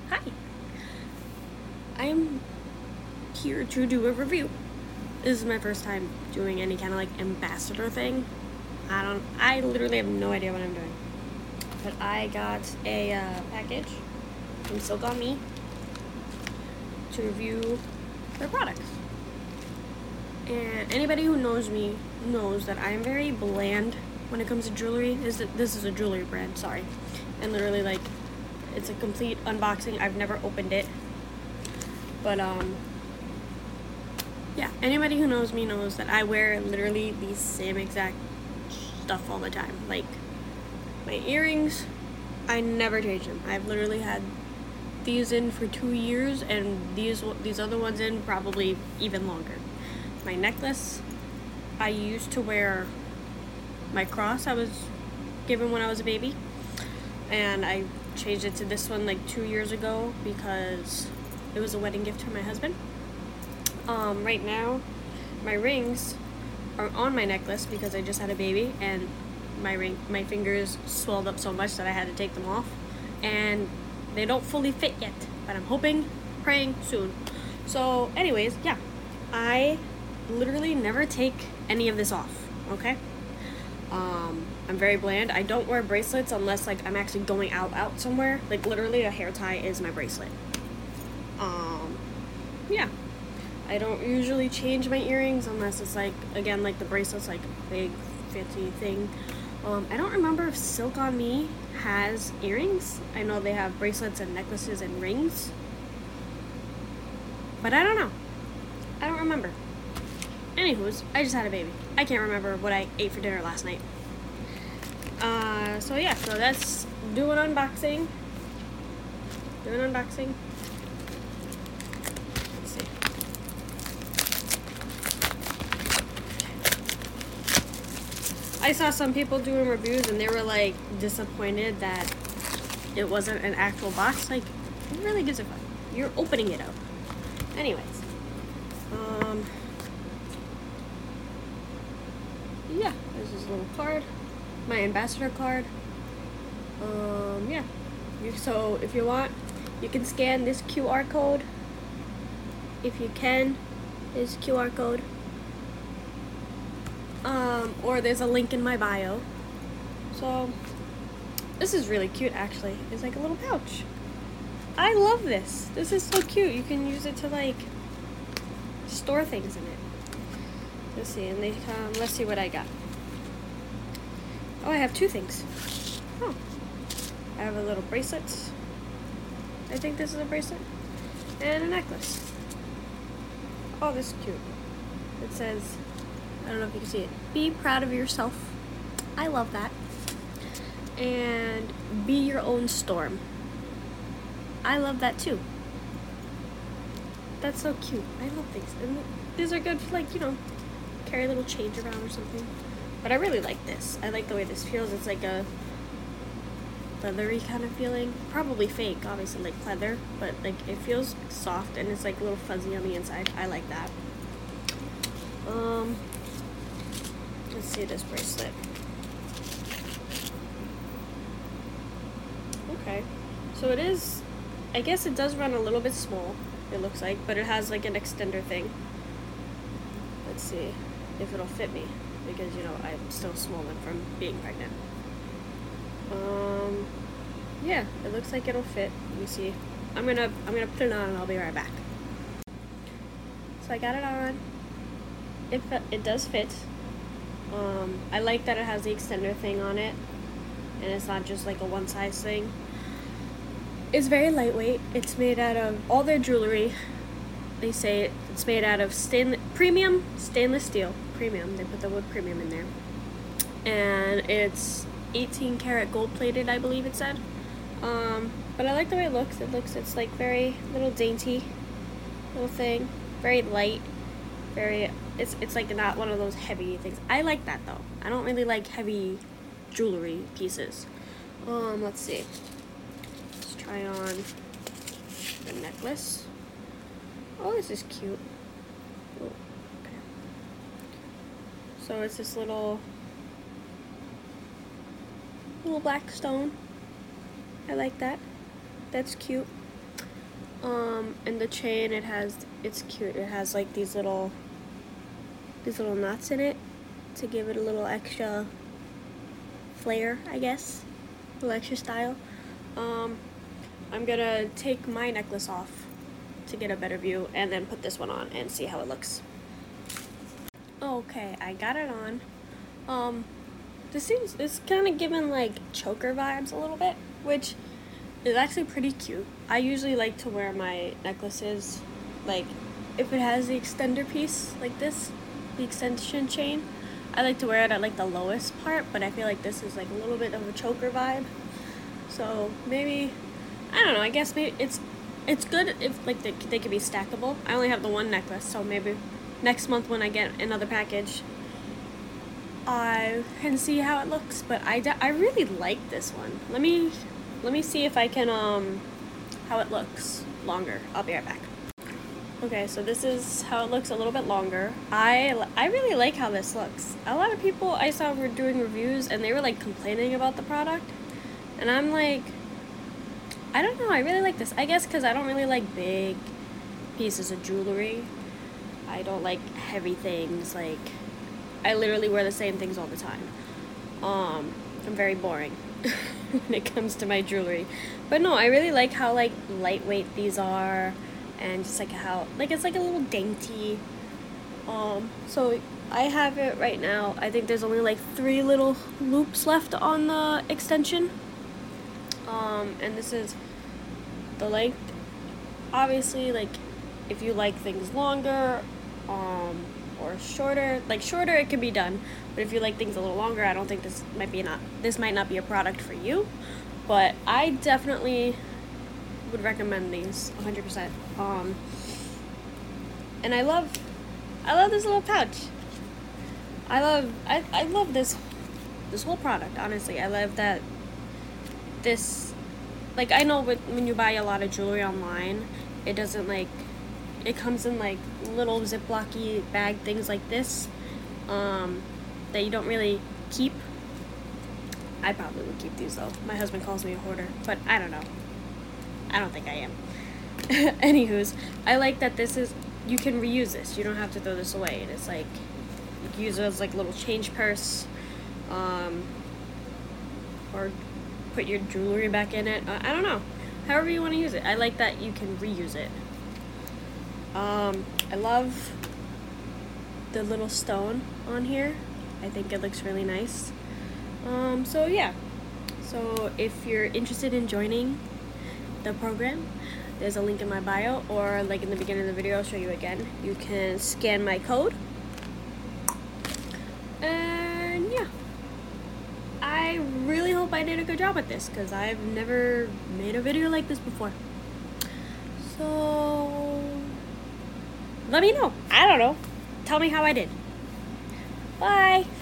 Hi, I'm here to do a review. This is my first time doing any kind of like ambassador thing. I literally have no idea what I'm doing. But I got a package from Silk On Me to review their products. And anybody who knows me knows that I am very bland when it comes to jewelry. This is a jewelry brand, sorry. And literally like it's a complete unboxing. I've never opened it. But yeah, anybody who knows me knows that I wear literally the same exact stuff all the time. Like my earrings, I never change them. I've literally had these in for 2 years and these other ones in probably even longer. My necklace, I used to wear my cross I was given when I was a baby, and I changed it to this one like 2 years ago because it was a wedding gift for my husband. Right now, my rings are on my necklace because I just had a baby and my fingers swelled up so much that I had to take them off, and they don't fully fit yet, but I'm hoping, praying soon. So anyways, yeah, I literally never take any of this off, okay? I'm very bland. I don't wear bracelets unless like I'm actually going out somewhere. Like literally a hair tie is my bracelet. Yeah. I don't usually change my earrings unless it's like, again, like the bracelet's like a big fancy thing. I don't remember if Silk On Me has earrings. I know they have bracelets and necklaces and rings, but I don't know. I don't remember. Anywho's, I just had a baby. I can't remember what I ate for dinner last night. So yeah, so let's do an unboxing. Let's see. I saw some people doing reviews and they were like disappointed that it wasn't an actual box. Like, who really gives a fuck? You're opening it up. Anyways. Yeah, there's this little card. My ambassador card. Yeah. So if you want, you can scan this QR code. If you can, this QR code. Or there's a link in my bio. So this is really cute actually. It's like a little pouch. I love this. This is so cute. You can use it to like store things in it. Let's see, and they let's see what I got. Oh, I have 2 things. Oh. I have a little bracelet. I think this is a bracelet. And a necklace. Oh, this is cute. It says, I don't know if you can see it, be proud of yourself. I love that. And be your own storm. I love that too. That's so cute. I love things. And these are good for like, you know, carry a little change around or something. But I really like this. I like the way this feels. It's like a leathery kind of feeling. Probably fake, obviously, like leather, but like it feels soft and it's like a little fuzzy on the inside. I like that. Let's see this bracelet. Okay, so it is, I guess it does run a little bit small, it looks like, but it has like an extender thing. Let's see if it'll fit me, because you know I'm still swollen from being pregnant. Yeah, it looks like it'll fit. Let me see. I'm gonna put it on and I'll be right back. So I got it on. It does fit. I like that it has the extender thing on it, and it's not just like a one size thing. It's very lightweight. It's made out of all their jewelry. They say it's made out of premium stainless steel. Premium. They put the word premium in there. And it's 18 karat gold plated, I believe it said. But I like the way it looks. It's like very little dainty little thing. Very light. It's like not one of those heavy things. I like that though. I don't really like heavy jewelry pieces. Let's see. Let's try on the necklace. Oh, this is cute. Oh, okay. So it's this little black stone. I like that. That's cute. And the chain, it's cute. It has like these little knots in it to give it a little extra flair, I guess, a little extra style. I'm gonna take my necklace off to get a better view and then put this one on and see how it looks. Okay, I got it on. It's kind of giving like choker vibes a little bit, which is actually pretty cute. I usually like to wear my necklaces, like, if it has the extender piece like this, the extension chain, I like to wear it at like the lowest part, but I feel like this is like a little bit of a choker vibe. So maybe, I don't know, I guess maybe it's good if like they could be stackable. I only have the one necklace, so maybe next month when I get another package, I can see how it looks. But I really like this one. Let me see if I can how it looks longer. I'll be right back. Okay, so this is how it looks a little bit longer. I really like how this looks. A lot of people I saw were doing reviews and they were like complaining about the product, and I'm like, I don't know, I really like this. I guess because I don't really like big pieces of jewelry. I don't like heavy things. Like, I literally wear the same things all the time. I'm very boring when it comes to my jewelry. But no, I really like how like lightweight these are, and just like how like it's like a little dainty. So I have it right now. I think there's only like 3 little loops left on the extension. And this is the length. Obviously, like, if you like things longer, or shorter, like shorter it can be done, but if you like things a little longer, I don't think this might not be a product for you, but I definitely would recommend these 100%. And I love this little pouch. I love this whole product, honestly. I love that this, like, I know when you buy a lot of jewelry online, it doesn't like, it comes in like little Ziploc-y bag things like this, that you don't really keep. I probably would keep these though. My husband calls me a hoarder, but I don't know. I don't think I am. Anywho's, I like that this is, you can reuse this. You don't have to throw this away. And it's like, you can use it as like a little change purse, or put your jewelry back in it. I don't know. However you want to use it. I like that you can reuse it. I love the little stone on here. I think it looks really nice. So yeah. So if you're interested in joining the program, there's a link in my bio, or like in the beginning of the video, I'll show you again. You can scan my code. And yeah. I really hope I did a good job with this, because I've never made a video like this before. So let me know. I don't know. Tell me how I did. Bye.